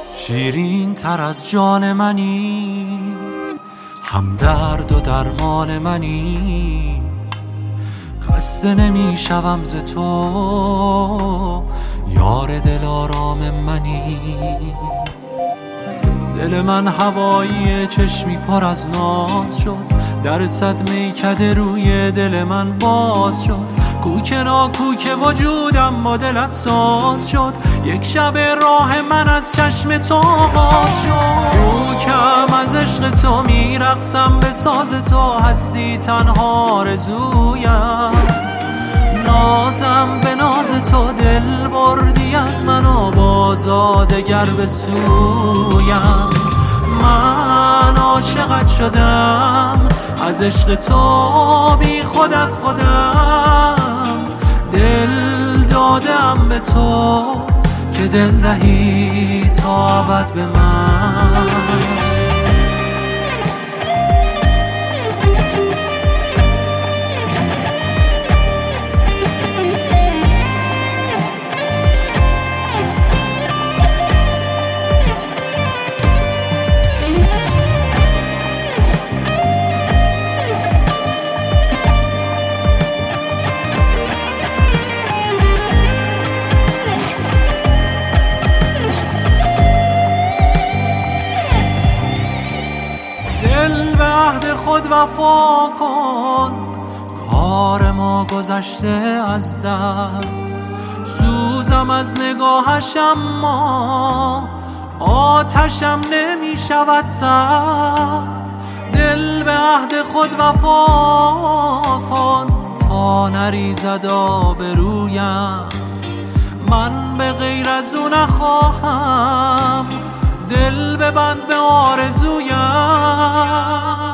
شیرین تر از جان منی، هم درد و درمان منی. خسته نمی شوم ز تو، یار دل آرام منی. دل من هوایی چشمی پر از ناز شد، در صد میکده روی دل من باز شد. کوکنا کوک وجودم با دلت ساز شد، یک شب راه من از چشم تو باز شد. روکم از عشق تو میرقصم به ساز تو، هستی تنها آرزویم. نازم به ناز تو دل بردی از من و بازا دگر به سویم. من عاشقت شدم از عشق تو، بی خود از خودم. دل دادم به تو که دل دهی تا ابد به من. خود وفا کن، کار ما گذشته از درد. سوزم از نگاهش اما آتشم نمی شود سرد. دل به عهد خود وفا کن تا نریزد آبرویم. من به غیر از او نخواهم، دل ببند به آرزویم.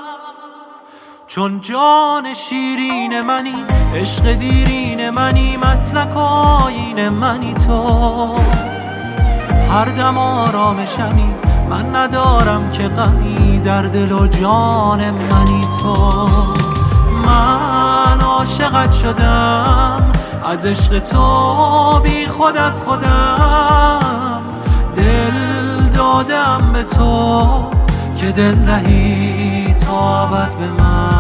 چون جان شیرین منی، عشق دیرین منی، مسلک آیین منی تو. هر دم آرامشمی، من ندارم که غمی، در دل و جان منی تو. من عاشقت شدم از عشق تو، بی خود از خودم. دل دادم به تو که دل دهی تا ابد به من.